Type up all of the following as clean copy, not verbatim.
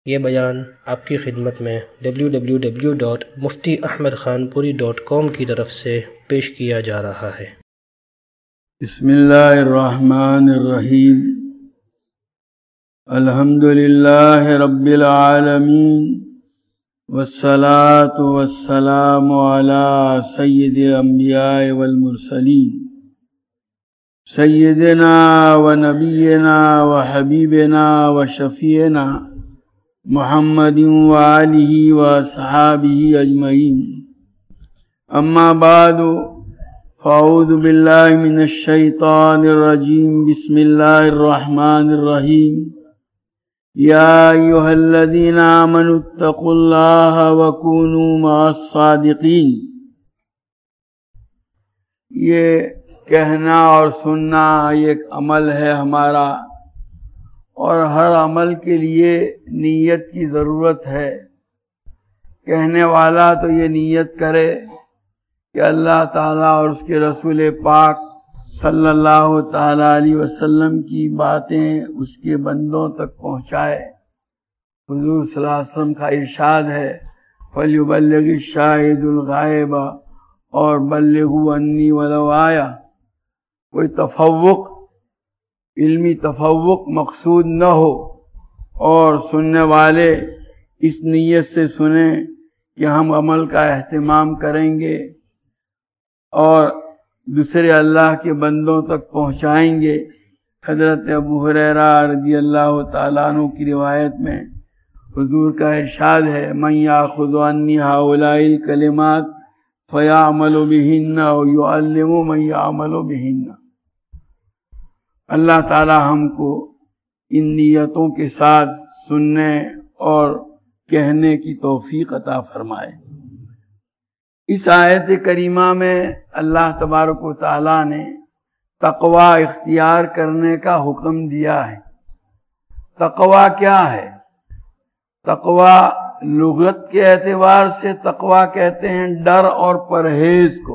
یہ بیان آپ کی خدمت میں www.muftiahmedkhanpuri.com کی طرف سے پیش کیا جا رہا ہے۔ بسم اللہ الرحمن الرحیم۔ الحمد للہ رب العالمین والصلاة والسلام علی سید الانبیاء والمرسلین سیدنا و نبینا و حبیبنا و شفیعنا محمد و آلہ و اصحابہ اجمعین، اما بعد فاعوذ باللہ من الشیطان الرجیم، بسم اللہ الرحمن الرحیم۔ یا ایہا الذین آمنوا اتقوا اللہ وکونوا مع الصادقین۔ یہ کہنا اور سننا ایک عمل ہے ہمارا، اور ہر عمل کے لیے نیت کی ضرورت ہے۔ کہنے والا تو یہ نیت کرے کہ اللہ تعالیٰ اور اس کے رسول پاک صلی اللہ تعالیٰ علیہ وسلم کی باتیں اس کے بندوں تک پہنچائے۔ حضور صلی اللہ علیہ وسلم کا ارشاد ہے، فَلْيُبَلِّغِ الشَّاهِدُ الْغَائِبَ اور بلغوا انی ولو آیا۔ کوئی تفوق، علمی تفوق مقصود نہ ہو، اور سننے والے اس نیت سے سنیں کہ ہم عمل کا اہتمام کریں گے اور دوسرے اللہ کے بندوں تک پہنچائیں گے۔ حضرت ابو ہریرہ رضی اللہ تعالیٰ عنہ کی روایت میں حضور کا ارشاد ہے، من یاخذ عنی ہؤلاء الکلمات فیعمل بہن او یعلم من یعمل بہن۔ اللہ تعالیٰ ہم کو ان نیتوں کے ساتھ سننے اور کہنے کی توفیق عطا فرمائے۔ اس آیت کریمہ میں اللہ تبارک و تعالیٰ نے تقوی اختیار کرنے کا حکم دیا ہے۔ تقوی کیا ہے؟ تقوی لغت کے اعتبار سے تقوی کہتے ہیں ڈر اور پرہیز کو،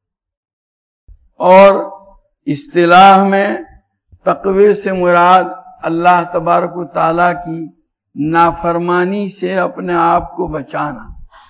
اور اصطلاح میں تقوی سے مراد اللہ تبارک و تعالیٰ کی نافرمانی سے اپنے آپ کو بچانا۔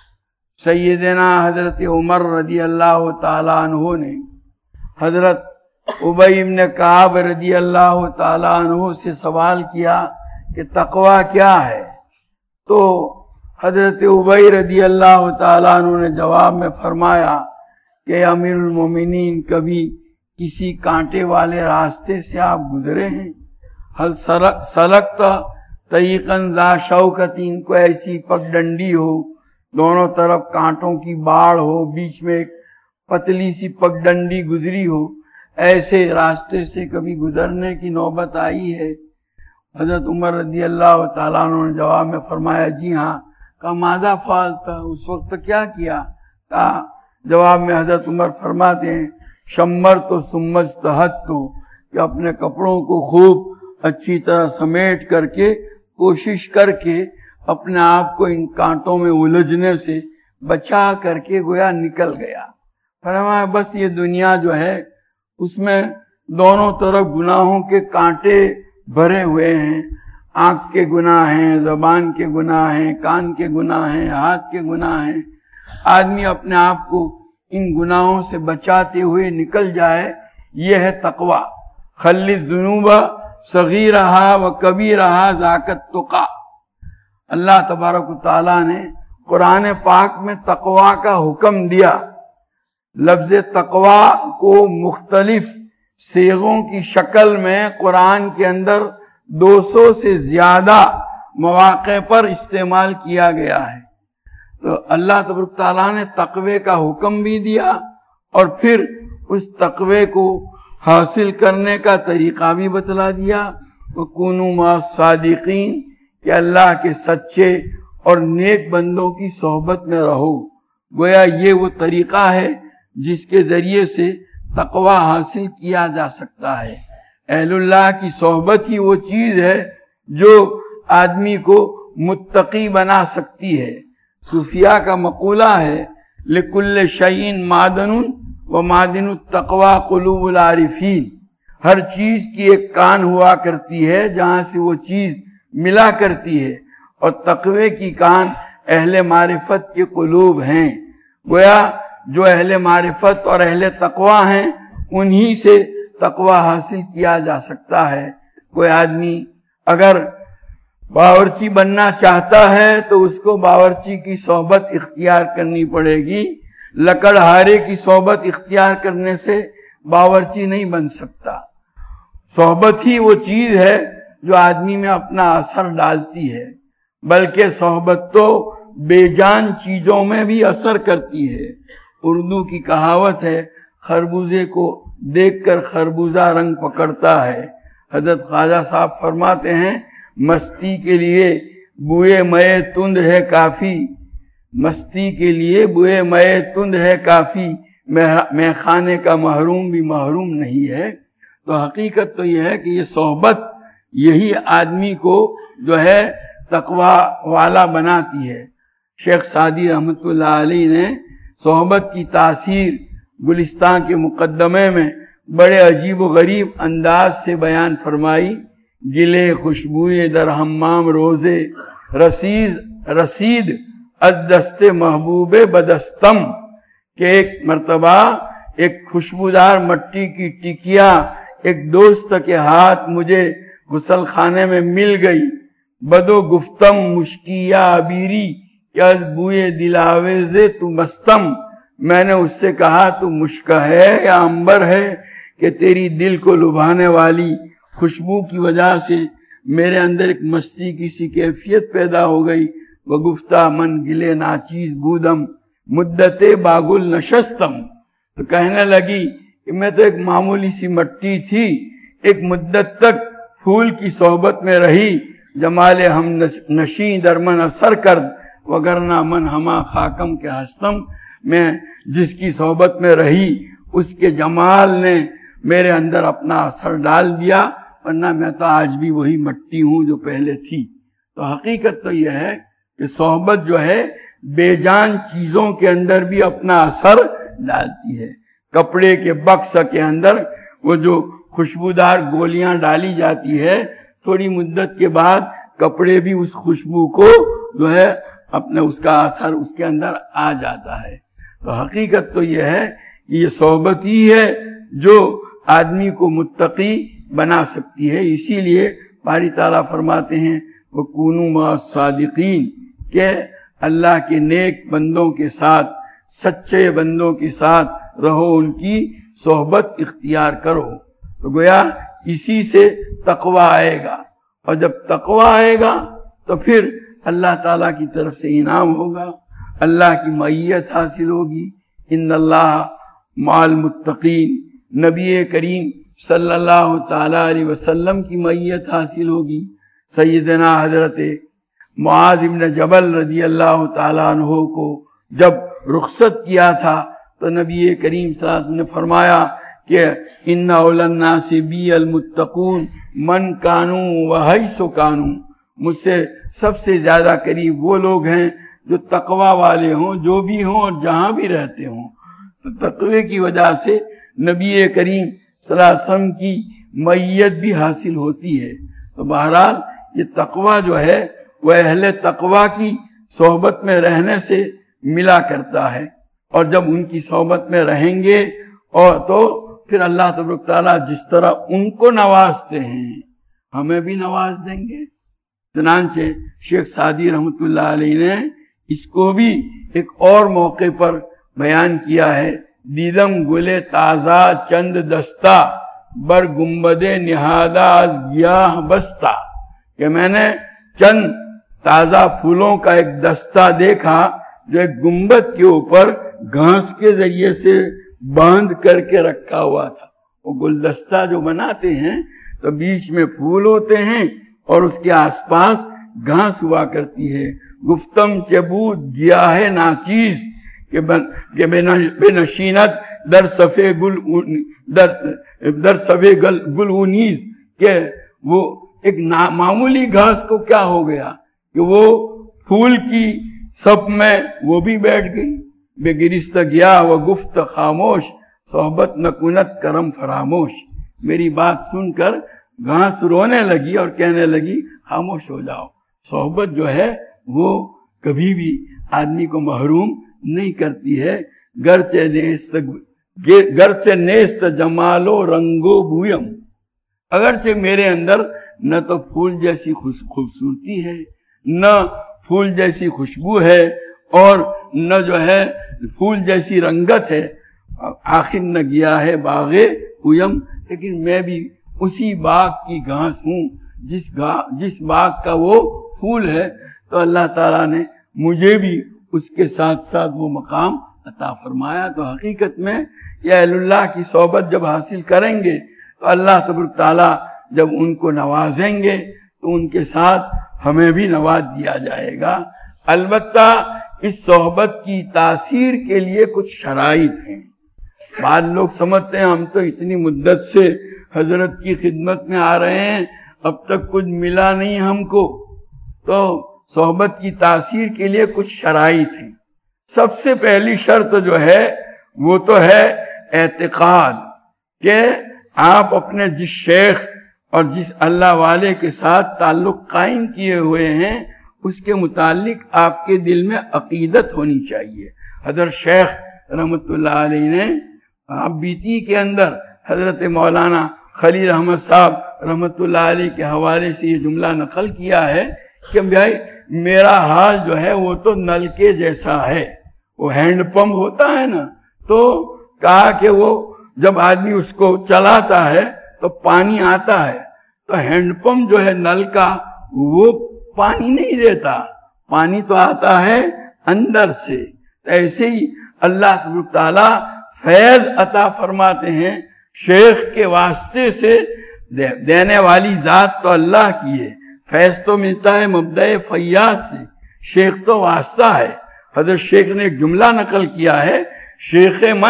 سیدنا حضرت عمر رضی اللہ تعالیٰ عنہ نے حضرت ابی بن کعب رضی اللہ تعالیٰ عنہ سے سوال کیا کہ تقوی کیا ہے؟ تو حضرت ابی رضی اللہ تعالیٰ عنہ نے جواب میں فرمایا کہ امیر المومنین، کبھی کسی کانٹے والے راستے سے آپ گزرے ہیں؟ حل سلکت طریقا ذا شوکۃ، کو ایسی پگڈنڈی ہو، دونوں طرف کانٹوں کی باڑ ہو، بیچ میں ایک پتلی سی پگڈنڈی گزری ہو، ایسے راستے سے کبھی گزرنے کی نوبت آئی ہے؟ حضرت عمر رضی اللہ تعالیٰ عنہ نے جواب میں فرمایا جی ہاں۔ کہا ماذا فعلت، اس وقت کیا کیا؟ کہا جواب میں حضرت عمر فرماتے ہیں، شمرت ثم اجتہدت، کہ اپنے کپڑوں کو خوب اچھی طرح سمیٹ کر کے، کوشش کر کے اپنے آپ کو ان کانٹوں میں الجھنے سے بچا کر کے گویا نکل گیا۔ فرمایا بس یہ دنیا جو ہے اس میں دونوں طرف گناہوں کے کانٹے بھرے ہوئے ہیں، آنکھ کے گناہ ہیں، زبان کے گناہ ہیں، کان کے گناہ ہیں، ہاتھ کے گناہ ہیں۔ آدمی اپنے آپ کو ان گناہوں سے بچاتے ہوئے نکل جائے، یہ ہے تقوی۔ خلی الذنوب صغیرہا و کبیرہا ذاک التقی۔ اللہ تبارک و تعالیٰ نے قرآن پاک میں تقوی کا حکم دیا۔ لفظ تقوی کو مختلف صیغوں کی شکل میں قرآن کے اندر 200 سے زیادہ مواقع پر استعمال کیا گیا ہے۔ تو اللہ تبارک تعالیٰ نے تقوی کا حکم بھی دیا، اور پھر اس تقوی کو حاصل کرنے کا طریقہ بھی بتلا دیا۔ وَكُونُوا مَعَ الصَّادِقِينَ، کہ اللہ کے سچے اور نیک بندوں کی صحبت میں رہو۔ گویا یہ وہ طریقہ ہے جس کے ذریعے سے تقوی حاصل کیا جا سکتا ہے۔ اہل اللہ کی صحبت ہی وہ چیز ہے جو آدمی کو متقی بنا سکتی ہے۔ صوفیاء کا مقولہ ہے، لِكُلِّ شَيْءٍ مَعْدَنٌ وَمَعْدِنُ التَّقْوَى قُلُوبُ الْعَارِفِينَ۔ ہر چیز کی ایک کان ہوا کرتی ہے جہاں سے وہ چیز ملا کرتی ہے، اور تقوی کی کان اہل معرفت کے قلوب ہیں۔ گویا جو اہل معرفت اور اہل تقوی ہیں انہی سے تقوی حاصل کیا جا سکتا ہے۔ کوئی آدمی اگر باورچی بننا چاہتا ہے تو اس کو باورچی کی صحبت اختیار کرنی پڑے گی۔ لکڑہارے کی صحبت اختیار کرنے سے باورچی نہیں بن سکتا۔ صحبت ہی وہ چیز ہے جو آدمی میں اپنا اثر ڈالتی ہے، بلکہ صحبت تو بے جان چیزوں میں بھی اثر کرتی ہے۔ اردو کی کہاوت ہے، خربوزے کو دیکھ کر خربوزہ رنگ پکڑتا ہے۔ حضرت خواجہ صاحب فرماتے ہیں، مستی کے لیے بوئے مئے تند ہے کافی، مستی کے لیے بوئے مئے تند ہے کافی، میں خانے کا محروم بھی محروم نہیں ہے۔ تو حقیقت تو یہ ہے کہ یہ صحبت یہی آدمی کو جو ہے تقوی والا بناتی ہے۔ شیخ سعدی رحمت اللہ علیہ نے صحبت کی تاثیر گلستان کے مقدمے میں بڑے عجیب و غریب انداز سے بیان فرمائی۔ گلے خوشبوئے در حمام روزے رسید از دست محبوب بدستم، کہ ایک مرتبہ ایک خوشبودار مٹی کی ٹکیا ایک دوست کے ہاتھ مجھے غسل خانے میں مل گئی۔ بدو گفتم مشکیا عبیری کیا بوئے دلاویزے تو مستم، میں نے اس سے کہا تو مشک ہے یا عنبر ہے کہ تیری دل کو لبھانے والی خوشبو کی وجہ سے میرے اندر ایک مستی کی سی کیفیت پیدا ہو گئی۔ وہ گفتہ من گلے ناچیز بودم مدت باگل نشستم، تو کہنے لگی کہ میں تو ایک معمولی سی مٹی تھی، ایک مدت تک پھول کی صحبت میں رہی، جمال ہم نشیں در من اثر کرد وگرنہ من ہما خاکم کے ہستم، میں جس کی صحبت میں رہی اس کے جمال نے میرے اندر اپنا اثر ڈال دیا، ورنہ میں تو آج بھی وہی مٹی ہوں جو پہلے تھی۔ تو حقیقت تو یہ ہے کہ صحبت جو ہے بے جان چیزوں کے اندر بھی اپنا اثر ڈالتی ہے۔ کپڑے کے بکس کے اندر وہ جو خوشبودار گولیاں ڈالی جاتی ہے، تھوڑی مدت کے بعد کپڑے بھی اس خوشبو کو جو ہے اپنے اس کا اثر اس کے اندر آ جاتا ہے۔ تو حقیقت تو یہ ہے کہ یہ صحبت ہی ہے جو آدمی کو متقی بنا سکتی ہے۔ اسی لیے باری تعالیٰ فرماتے ہیں وَكُونُوا مَعَ الصَّادِقِينَ، کہ اللہ کے نیک بندوں کے ساتھ، سچے بندوں کے ساتھ رہو، ان کی صحبت اختیار کرو۔ تو گویا اسی سے تقوی آئے گا، اور جب تقوی آئے گا تو پھر اللہ تعالیٰ کی طرف سے انعام ہوگا، اللہ کی معیت حاصل ہوگی۔ ان اللہ مع المتقین، نبی کریم صلی اللہ تعالیٰ علیہ وسلم کی معیت حاصل ہوگی۔ سیدنا حضرت معاذ بن جبل رضی اللہ تعالیٰ عنہ کو جب رخصت کیا تھا تو نبی کریم صلی اللہ علیہ وسلم نے فرمایا کہ ان اولی الناس بی المتقون من کانوا وحیث کانوا، مجھ سے سب سے زیادہ قریب وہ لوگ ہیں جو تقوی والے ہوں، جو بھی ہوں اور جہاں بھی رہتے ہوں۔ تو تقوی کی وجہ سے نبی کریم صلی اللہ علیہ وسلم کی معیت بھی حاصل ہوتی ہے۔ تو بہرحال یہ تقوی جو ہے وہ اہل تقوی کی صحبت میں رہنے سے ملا کرتا ہے، اور جب ان کی صحبت میں رہیں گے اور تو پھر اللہ تبارک تعالیٰ جس طرح ان کو نوازتے ہیں ہمیں بھی نواز دیں گے۔ چنانچہ شیخ سعدی رحمت اللہ علیہ نے اس کو بھی ایک اور موقع پر بیان کیا ہے۔ دیدم گلے تازہ چند دستہ بر گنبد نہادہ از گیاہ بستہ، کہ میں نے چند تازہ پھولوں کا ایک دستہ دیکھا جو ایک گنبد کے اوپر گھاس کے ذریعے سے باندھ کر کے رکھا ہوا تھا۔ وہ گلدستہ جو بناتے ہیں تو بیچ میں پھول ہوتے ہیں اور اس کے آس پاس گھاس ہوا کرتی ہے۔ گفتم چبود گیا ہے ناچیز، کہ بے نشینت در صفے گل اونیز، کہ وہ ایک معمولی گھاس کو کیا ہو گیا کہ وہ پھول کی سب میں وہ بھی بیٹھ گئی۔ بے گرست گیا و گفت خاموش صحبت نکنت کرم فراموش، میری بات سن کر گھاس رونے لگی اور کہنے لگی خاموش ہو جاؤ، صحبت جو ہے وہ کبھی بھی آدمی کو محروم نہیں کرتی ہے. گرچہ نیست جمال و رنگ و بویم، اگرچہ میرے اندر نہ تو پھول جیسی خوبصورتی ہے، نہ پھول جیسی خوشبو ہے، اور نہ جو ہے پھول جیسی رنگت ہے. آخر نہ گیا ہے باغ اویم، لیکن میں بھی اسی باغ کی گھاس ہوں جس باغ کا وہ پھول ہے. تو اللہ تعالیٰ نے مجھے بھی اس کے ساتھ ساتھ وہ مقام عطا فرمایا. تو حقیقت میں یہ اہل اللہ کی صحبت جب حاصل کریں گے تو اللہ تبارک تعالیٰ جب ان کو نوازیں گے تو ان کے ساتھ ہمیں بھی نواز دیا جائے گا. البتہ اس صحبت کی تاثیر کے لیے کچھ شرائط ہیں. بعض لوگ سمجھتے ہیں ہم تو اتنی مدت سے حضرت کی خدمت میں آ رہے ہیں، اب تک کچھ ملا نہیں ہم کو. تو صحبت کی تاثیر کے لیے کچھ شرائط ہیں. سب سے پہلی شرط جو ہے وہ تو ہے اعتقاد، کہ آپ اپنے جس شیخ اور جس اللہ والے کے ساتھ تعلق قائم کیے ہوئے ہیں اس کے متعلق آپ کے دل میں عقیدت ہونی چاہیے. حضرت شیخ رحمت اللہ علیہ نے بیتی کے اندر حضرت مولانا خلیل احمد صاحب رحمت اللہ علیہ کے حوالے سے یہ جملہ نقل کیا ہے کہ بھائی میرا حال جو ہے وہ تو نل کے جیسا ہے. وہ ہینڈ پمپ ہوتا ہے نا، تو کہا کہ وہ جب آدمی اس کو چلاتا ہے تو پانی آتا ہے، تو ہینڈ پمپ جو ہے نل کا وہ پانی نہیں دیتا، پانی تو آتا ہے اندر سے. ایسے ہی اللہ تعالیٰ فیض عطا فرماتے ہیں شیخ کے واسطے سے. دینے والی ذات تو اللہ کی ہے، فیض تو ملتا ہے مبدأ فیاض سے، شیخ تو واسطہ ہے. حضرت شیخ نے ایک جملہ نقل کیا ہے، شیخ من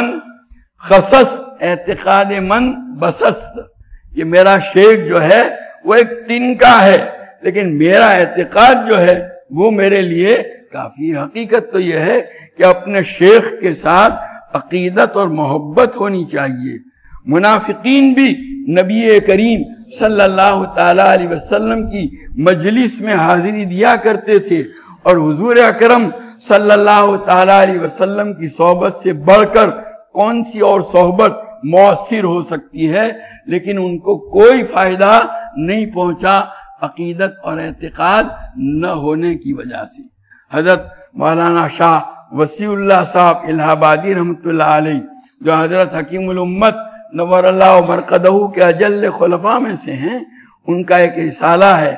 خصص اعتقاد من بسست. یہ میرا شیخ جو ہے وہ ایک تن کا ہے، لیکن میرا اعتقاد جو ہے وہ میرے لیے کافی. حقیقت تو یہ ہے کہ اپنے شیخ کے ساتھ عقیدت اور محبت ہونی چاہیے. منافقین بھی نبی کریم صلی اللہ تعالی علیہ وسلم کی مجلس میں حاضری دیا کرتے تھے، اور حضور اکرم صلی اللہ تعالی علیہ وسلم کی صحبت سے بڑھ کر کون سی اور صحبت مؤثر ہو سکتی ہے، لیکن ان کو کوئی فائدہ نہیں پہنچا عقیدت اور اعتقاد نہ ہونے کی وجہ سے. حضرت مولانا شاہ وسیع اللہ صاحب الہ آبادی رحمۃ اللہ علیہ، جو حضرت حکیم الامت نور اللہ مرقدہ کے اجل خلفاء میں سے ہیں، ان کا ایک رسالہ ہے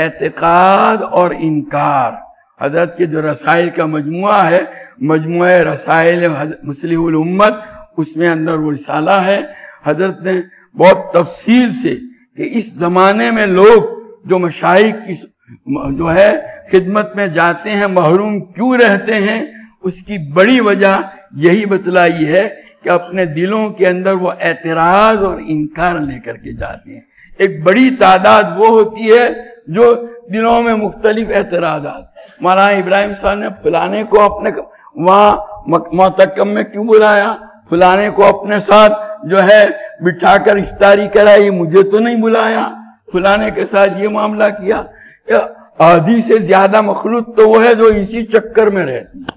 اعتقاد اور انکار. حضرت کے جو رسائل کا مجموعہ ہے، مجموعہ رسائل مصلح الامت، اس میں اندر وہ رسالہ ہے. حضرت نے بہت تفصیل سے کہ اس زمانے میں لوگ جو مشائخ کی جو ہے خدمت میں جاتے ہیں محروم کیوں رہتے ہیں، اس کی بڑی وجہ یہی بتلائی ہے کہ اپنے دلوں کے اندر وہ اعتراض اور انکار لے کر کے جاتے ہیں. ایک بڑی تعداد وہ ہوتی ہے جو دلوں میں مختلف اعتراضات. مولانا ابراہیم صاحب نے فلانے کو اپنے وہاں معتکم میں کیوں بلایا، فلانے کو اپنے ساتھ جو ہے بٹھا کر افطاری کرائی، مجھے تو نہیں بلایا، فلانے کے ساتھ یہ معاملہ کیا. آدھی سے زیادہ مخلوق تو وہ ہے جو اسی چکر میں رہتی ہے.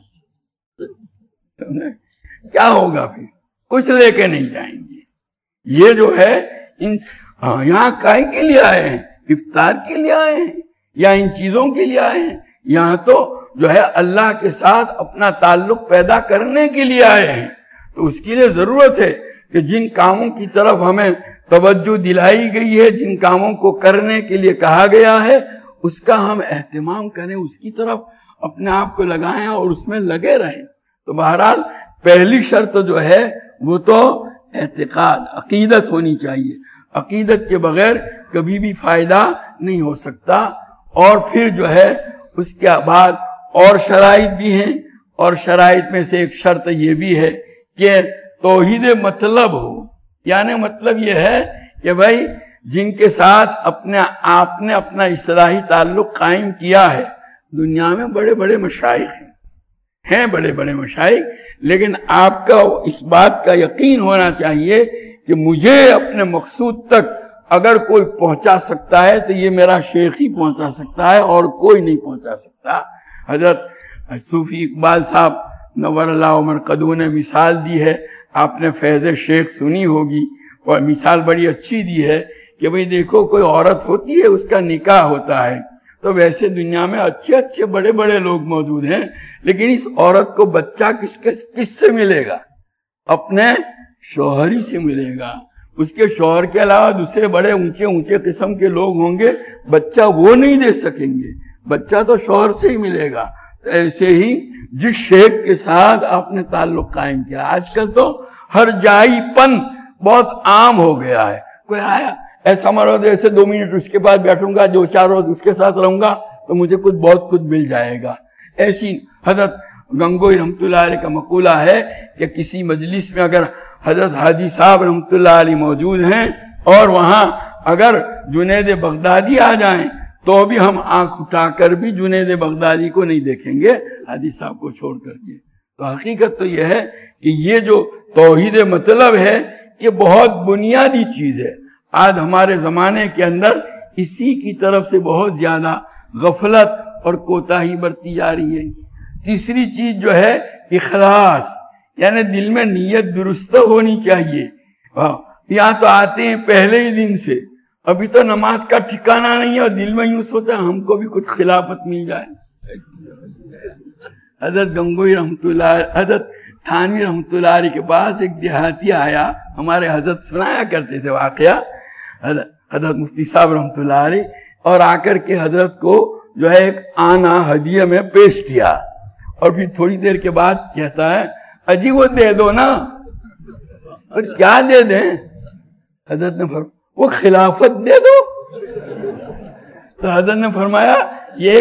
کیا ہوگا پھر؟ کچھ لے کے نہیں جائیں گے. یہ جو ہے یہاں کائے کے لیے آئے ہیں؟ افطار کے لیے آئے ہیں یا ان چیزوں کے لیے آئے ہیں؟ یہاں تو جو ہے اللہ کے ساتھ اپنا تعلق پیدا کرنے کے لیے آئے ہیں. تو اس کے لیے ضرورت ہے کہ جن کاموں کی طرف ہمیں توجہ دلائی گئی ہے، جن کاموں کو کرنے کے لیے کہا گیا ہے، اس کا ہم اہتمام کریں، اس کی طرف اپنے آپ کو لگائیں اور اس میں لگے رہیں. تو بہرحال پہلی شرط جو ہے وہ تو اعتقاد، عقیدت ہونی چاہیے. عقیدت کے بغیر کبھی بھی فائدہ نہیں ہو سکتا. اور پھر جو ہے اس کے بعد اور شرائط بھی ہیں، اور شرائط میں سے ایک شرط یہ بھی ہے کہ توحید مطلب ہو. یعنی مطلب یہ ہے کہ بھائی جن کے ساتھ آپ نے اپنا اصلاحی تعلق قائم کیا ہے، دنیا میں بڑے بڑے مشائخ ہیں بڑے بڑے مشائخ، لیکن آپ کا اس بات کا یقین ہونا چاہیے کہ مجھے اپنے مقصود تک اگر کوئی پہنچا سکتا ہے تو یہ میرا شیخ ہی پہنچا سکتا ہے اور کوئی نہیں پہنچا سکتا۔ حضرت صوفی اقبال صاحب نور اللہ عمر قدو نے مثال دی ہے، آپ نے فیض شیخ سنی ہوگی، اور مثال بڑی اچھی دی ہے کہ بھئی دیکھو کوئی عورت ہوتی ہے، اس کا نکاح ہوتا ہے، تو ویسے دنیا میں اچھے اچھے بڑے بڑے لوگ موجود ہیں، لیکن اس عورت کو بچہ کس سے ملے گا؟ اپنے شوہر ہی سے ملے گا۔ اس کے شوہر کے علاوہ دوسرے بڑے اونچے اونچے قسم کے لوگ ہوں گے، بچہ وہ نہیں دے سکیں گے، بچہ تو شوہر سے ہی ملے گا۔ ایسے ہی جس شیخ کے ساتھ آپ نے تعلق قائم کیا، آج کل تو ہر جائی پن بہت عام ہو گیا ہے، کوئی آیا ایسا مرد ایسے 2 منٹ اس کے پاس بیٹھوں گا، 2-4 روز اس کے ساتھ رہوں گا تو مجھے بہت کچھ مل جائے گا۔ ایسی حضرت گنگوئی رحمۃ اللہ علیہ کا مقولہ ہے کہ کسی مجلس میں اگر حضرت حاجی صاحب رحمۃ اللہ علیہ موجود ہیں اور وہاں اگر جنید بغدادی آ جائیں تو بھی ہم آنکھ اٹھا کر بھی جنید بغدادی کو نہیں دیکھیں گے، حاجی صاحب کو چھوڑ کر کے۔ تو حقیقت تو یہ ہے کہ یہ جو توحید مطلب ہے یہ بہت بنیادی چیز ہے۔ آج ہمارے زمانے کے اندر اسی کی طرف سے بہت زیادہ غفلت اور کوتاہی برتی جا رہی ہے۔ تیسری چیز جو ہے اخلاص، یعنی دل میں نیت درست ہونی چاہیے۔ یہاں تو آتے ہیں پہلے ہی دن سے، ابھی تو نماز کا ٹھکانہ نہیں ہے اور دل میں یوں سوچا ہم کو بھی کچھ خلافت مل جائے۔ حضرت گنگوئی رحمۃ اللہ، حضرت تھانوی رحمۃ اللہ علیہ کے پاس ایک دیہاتی آیا، ہمارے حضرت سنایا کرتے تھے واقعہ، حضرت مفتی صاحب رحمۃ اللہ علیہ، اور آ کر کے حضرت کو جو ہے ایک آنا ہدیہ میں پیش کیا، اور پھر تھوڑی دیر کے بعد کہتا ہے اجی وہ دے دو نا۔ کیا دے دیں؟ حضرت نے فرمایا وہ خلافت دے دو۔ تو حضرت نے فرمایا یہ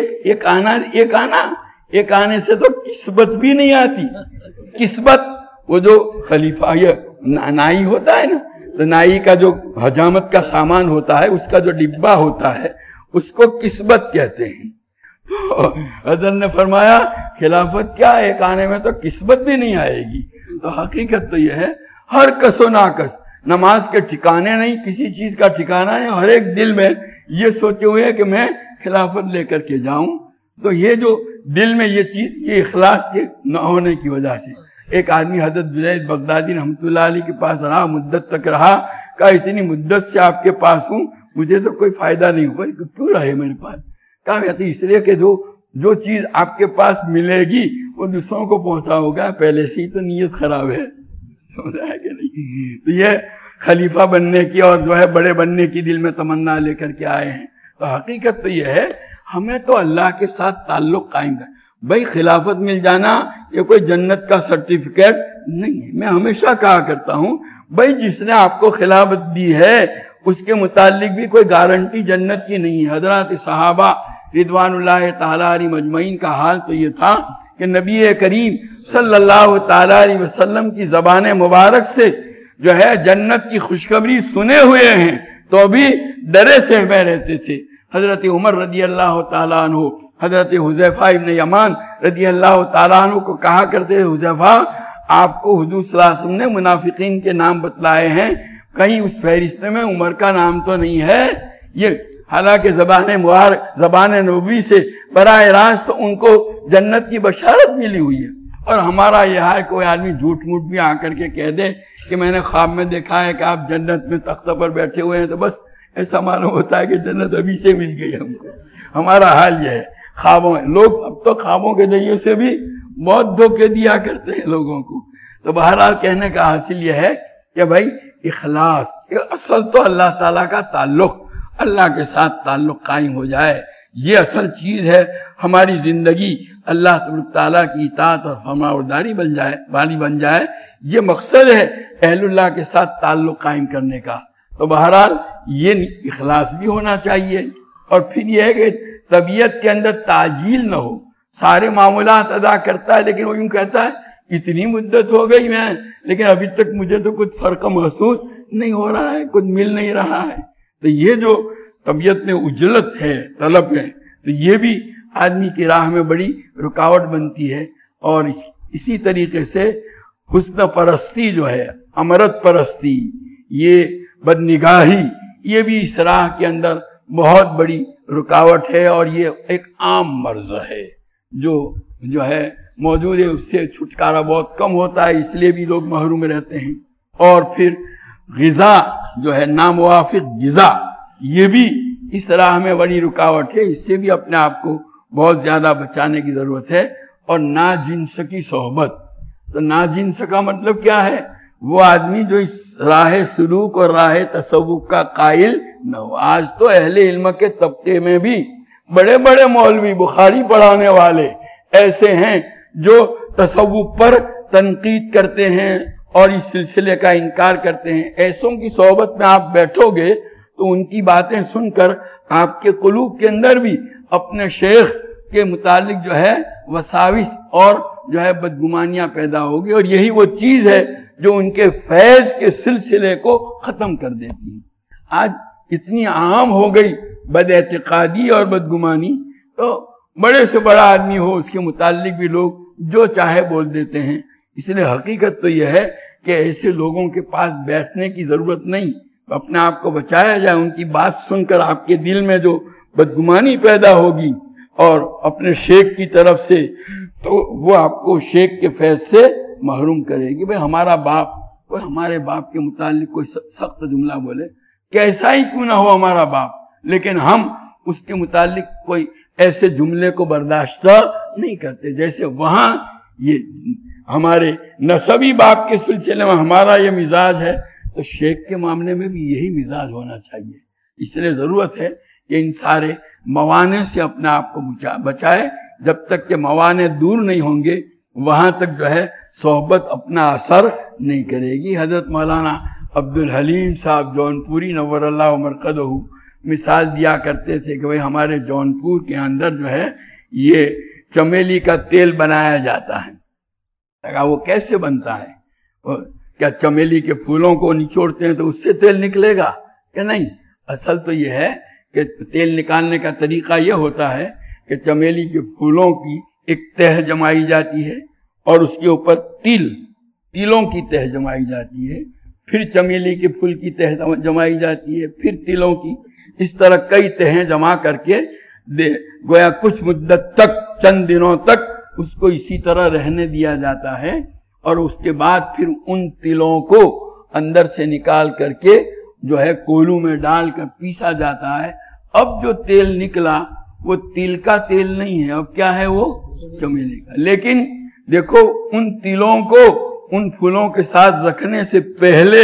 ایک آنے سے تو قسمت بھی نہیں آتی۔ قسمت وہ جو خلیفہ نائی ہوتا ہے نا، تو نائی کا جو حجامت کا سامان ہوتا ہے، اس کا جو ڈبہ ہوتا ہے اس کو قسمت کہتے ہیں۔ تو حضرت نے فرمایا خلافت کیا، ایک آنے میں تو قسمت بھی نہیں آئے گی۔ تو حقیقت تو یہ ہے ہر کس و ناکس نماز کے ٹھکانے نہیں، کسی چیز کا ٹھکانہ ہے، ہر ایک دل میں یہ سوچے ہوئے کہ میں خلافت لے کر کے جاؤں۔ تو یہ جو دل میں یہ چیز، یہ اخلاص کے نہ ہونے کی وجہ سے ایک آدمی حضرت جنید بغدادی رحمۃ اللہ علیہ کے پاس رہا، مدت تک رہا، کہا اتنی مدت سے آپ کے پاس ہوں، مجھے تو کوئی فائدہ نہیں ہوا، کیوں رہے میرے پاس؟ کہا اس لیے کہ جو چیز آپ کے پاس ملے گی وہ دوسروں کو پہنچا ہوگا، پہلے سے ہی تو نیت خراب ہے، سمجھا ہے کہ نہیں؟ تو یہ خلیفہ بننے کی اور جو ہے بڑے بننے کی دل میں تمنا لے کر کے آئے ہیں۔ تو حقیقت تو یہ ہے ہمیں تو اللہ کے ساتھ تعلق قائم کر، بھائی خلافت مل جانا یہ کوئی جنت کا سرٹیفکیٹ نہیں ہے۔ میں ہمیشہ کہا کرتا ہوں بھائی جس نے آپ کو خلافت دی ہے اس کے متعلق بھی کوئی گارنٹی جنت کی نہیں ہے۔ حضرات صحابہ رضوان اللہ تعالیٰ علیہ مجمعین کا حال تو یہ تھا کہ نبی کریم صلی اللہ تعالیٰ علیہ وسلم کی زبان مبارک سے جو ہے جنت کی خوشخبری سنے ہوئے ہیں تو بھی ڈرے سہمے رہتے تھے۔ حضرت عمر رضی اللہ تعالیٰ عنہ حضرت حذیفہ ابن یمان رضی اللہ تعالیٰ عنہ کو کہا کرتے ہیں حذیفہ آپ کو حضور صلی اللہ علیہ وسلم نے منافقین کے نام بتلائے ہیں، کہیں اس فہرست میں عمر کا نام تو نہیں ہے؟ یہ حالانکہ زبان نبوی سے براہ راست ان کو جنت کی بشارت ملی ہوئی ہے، اور ہمارا یہ ہے کوئی آدمی جھوٹ موٹ بھی آ کر کے کہہ دے کہ میں نے خواب میں دیکھا ہے کہ آپ جنت میں تختہ پر بیٹھے ہوئے ہیں، تو بس ایسا معلوم ہوتا ہے کہ جنت ابھی سے مل گئی ہم کو۔ ہمارا حال یہ ہے خوابوں میں، لوگ اب تو خوابوں کے ذریعے سے بھی بہت دھوکے دیا کرتے ہیں لوگوں کو۔ تو بہرحال کہنے کا حاصل یہ ہے کہ بھائی اخلاص، اصل تو اللہ تعالیٰ کا تعلق، اللہ کے ساتھ تعلق قائم ہو جائے، یہ اصل چیز ہے۔ ہماری زندگی اللہ تعالیٰ کی اطاعت اور فرمانبرداری بن جائے، یہ مقصد ہے اہل اللہ کے ساتھ تعلق قائم کرنے کا۔ تو بہرحال یہ اخلاص بھی ہونا چاہیے، اور پھر یہ ہے کہ طبیعت کے اندر تعجیل نہ ہو، سارے معمولات ادا کرتا ہے لیکن وہ یوں کہتا ہے اتنی مدت ہو گئی میں، لیکن ابھی تک مجھے تو کچھ فرق محسوس نہیں ہو رہا ہے، کچھ مل نہیں رہا ہے۔ تو یہ جو طبیعت میں اجلت ہے، طلب ہے، تو یہ بھی آدمی کی راہ میں بڑی رکاوٹ بنتی ہے۔ اور اسی طریقے سے حسن پرستی جو ہے، امرت پرستی، یہ بدنگاہی، یہ بھی اس راہ کے اندر بہت بڑی رکاوٹ ہے، اور یہ ایک عام مرض ہے جو ہے موجود ہے، اس سے چھٹکارا بہت کم ہوتا ہے، اس لیے بھی لوگ محروم رہتے ہیں۔ اور پھر غذا جو ہے، ناموافق غذا، یہ بھی اس راہ میں بڑی رکاوٹ ہے، اس سے بھی اپنے آپ کو بہت زیادہ بچانے کی ضرورت ہے۔ اور ناجنس کی صحبت، تو ناجنس کا مطلب کیا ہے؟ وہ آدمی جو اس راہ سلوک اور راہ تصوف کا قائل نہ ہو۔ آج تو اہل علم کے طبقے میں بھی بڑے بڑے مولوی، بخاری پڑھانے والے ایسے ہیں جو تصوف پر تنقید کرتے ہیں اور اس سلسلے کا انکار کرتے ہیں۔ ایسوں کی صحبت میں آپ بیٹھو گے تو ان کی باتیں سن کر آپ کے قلوب کے اندر بھی اپنے شیخ کے متعلق جو ہے وساوس اور جو ہے بدگمانیاں پیدا ہوگی، اور یہی وہ چیز ہے جو ان کے فیض کے سلسلے کو ختم کر دیتی ہے۔ آج اتنی عام ہو گئی بد اعتقادی اور بدگمانی، تو بڑے سے بڑا آدمی ہو اس کے متعلق بھی لوگ جو چاہے بول دیتے ہیں۔ اس لیے حقیقت تو یہ ہے کہ ایسے لوگوں کے پاس بیٹھنے کی ضرورت نہیں، اپنے آپ کو بچایا جائے۔ ان کی بات سن کر آپ کے دل میں جو بدگمانی پیدا ہوگی اور اپنے شیخ کی طرف سے، تو وہ آپ کو شیخ کے فیض سے محروم کرے گی۔ بھئی ہمارا باپ، کوئی ہمارے باپ کے متعلق کوئی سخت جملہ بولے، کیسا ہی کیوں نہ ہو ہمارا باپ، لیکن ہم اس کے متعلق کوئی ایسے جملے کو برداشت نہیں کرتے۔ جیسے وہاں یہ ہمارے نسبی باپ کے سلسلے میں ہمارا یہ مزاج ہے، تو شیخ کے معاملے میں بھی یہی مزاج ہونا چاہیے۔ اس لیے ضرورت ہے کہ ان سارے موانع سے اپنے آپ کو بچائے۔ جب تک کہ موانع دور نہیں ہوں گے، وہاں تک جو ہے صحبت اپنا اثر نہیں کرے گی۔ حضرت مولانا عبدالحلیم صاحب جونپوری نور اللہ مرقدہ مثال دیا کرتے تھے کہ بھئی ہمارے جونپور کے اندر جو ہے یہ چمیلی کا تیل بنایا جاتا ہے۔ وہ کیسے بنتا ہے؟ کیا چمیلی کے پھولوں کو نچوڑتے ہیں تو اس سے تیل نکلے گا کہ نہیں؟ اصل تو یہ ہے کہ تیل نکالنے کا طریقہ یہ ہوتا ہے کہ چمیلی کے پھولوں کی ایک تہ جمائی جاتی ہے، اور اس کے اوپر تلوں کی تہ جمائی جاتی ہے، پھر چمیلی کے پھول کی تہ جمائی جاتی ہے، پھر تلوں کی، اس طرح کئی تہیں جمع کر کے گویا کچھ مدت تک، چند دنوں تک اس کو اسی طرح رہنے دیا جاتا ہے، اور اس کے بعد پھر ان تلوں کو اندر سے نکال کر کے جو ہے کولوں میں ڈال کر پیسا جاتا ہے۔ اب جو تیل نکلا وہ تل کا تیل نہیں ہے، اب کیا ہے؟ وہ چمیلی کا۔ لیکن دیکھو ان تلوں کو ان پھولوں کے ساتھ رکھنے سے پہلے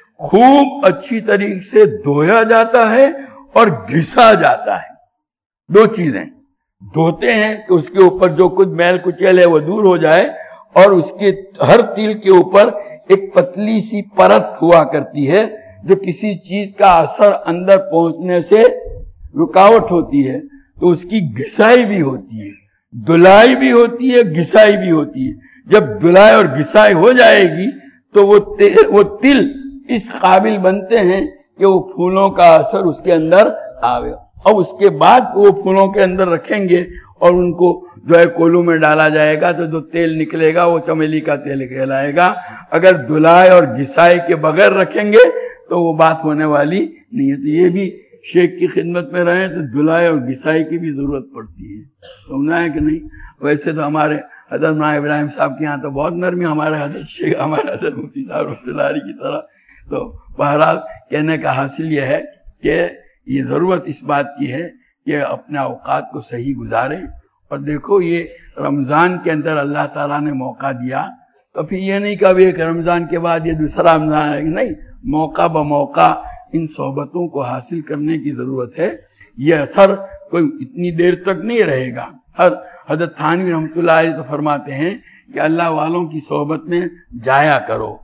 خوب اچھی طریقے سے دھویا جاتا ہے اور گھسا جاتا ہے۔ دو چیزیں، دھوتے ہیں کہ اس کے اوپر جو کچھ میل کچیل ہے وہ دور ہو جائے، اور اس کے ہر تل کے اوپر ایک پتلی سی پرت ہوا کرتی ہے جو کسی چیز کا اثر اندر پہنچنے سے رکاوٹ ہوتی ہے، تو اس کی گھسائی بھی ہوتی ہے، دھلائی بھی ہوتی ہے، گھسائی بھی ہوتی ہے۔ جب دھلائی اور گھسائی ہو جائے گی تو وہ تل اس قابل بنتے ہیں کہ وہ پھولوں کا اثر اس کے اندر آوے۔ اب اس کے بعد وہ پھولوں کے اندر رکھیں گے اور ان کو جو ہے کولوں میں ڈالا جائے گا، تو جو تیل نکلے گا وہ چمیلی کا تیل کہلائے گا۔ اگر دھلائی اور گھسائی کے بغیر رکھیں گے تو وہ بات ہونے والی نہیں ہے۔ تو یہ بھی شیخ کی خدمت میں رہیں تو دھلائی اور گھسائی کی بھی ضرورت پڑتی ہے، سمجھا ہے کہ نہیں؟ ویسے تو ہمارے حضرت مولانا ابراہیم صاحب کے یہاں تو بہت نرمی، ہمارے حضرت شیخ، ہمارے حضرت مفتی صاحب رحمۃ اللہ علیہ کی طرح۔ تو بہرحال کہنے کا حاصل یہ ہے کہ یہ ضرورت اس بات کی ہے کہ اپنے اوقات کو صحیح گزاریں۔ اور دیکھو یہ رمضان کے اندر اللہ تعالیٰ نے موقع دیا، تو پھر یہ نہیں کہ ایک رمضان کے بعد یہ دوسرا رمضان ہے، نہیں، موقع بموقع ان صحبتوں کو حاصل کرنے کی ضرورت ہے۔ یہ اثر کوئی اتنی دیر تک نہیں رہے گا۔ حضرت تھانوی رحمۃ اللہ علیہ تو فرماتے ہیں کہ اللہ والوں کی صحبت میں جایا کرو،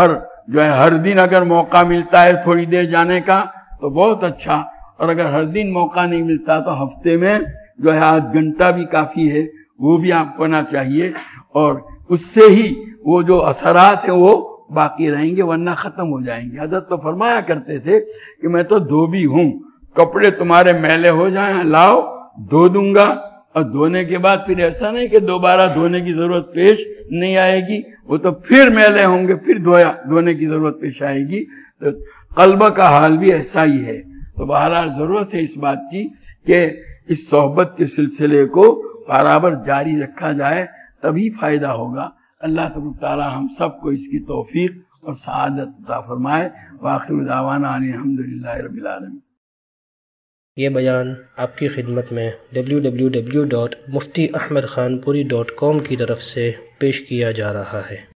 ہر دن اگر موقع ملتا ہے تھوڑی دیر جانے کا تو بہت اچھا، اور اگر ہر دن موقع نہیں ملتا تو ہفتے میں جو ہے 8 گھنٹہ بھی کافی ہے، وہ بھی آپ کو ہونا چاہیے، اور اس سے ہی وہ جو اثرات ہیں وہ باقی رہیں گے، ورنہ ختم ہو جائیں گے۔ حضرت تو فرمایا کرتے تھے کہ میں تو دھوبی ہوں، کپڑے تمہارے میلے ہو جائیں لاؤ دھو دوں گا، اور دھونے کے بعد پھر ایسا نہیں کہ دوبارہ دھونے کی ضرورت پیش نہیں آئے گی، وہ تو پھر میلے ہوں گے، پھر دھونے کی ضرورت پیش آئے گی۔ تو قلب کا حال بھی ایسا ہی ہے، تو بہرحال ضرورت ہے اس بات کی کہ اس صحبت کے سلسلے کو برابر جاری رکھا جائے، تبھی فائدہ ہوگا۔ اللہ تبارک تعالی ہم سب کو اس کی توفیق اور سعادت عطا فرمائے۔ وآخر دعوانا ان الحمدللہ رب العالمین۔ یہ بیان آپ کی خدمت میں www.muftiahmedkhanpuri.com کی طرف سے پیش کیا جا رہا ہے۔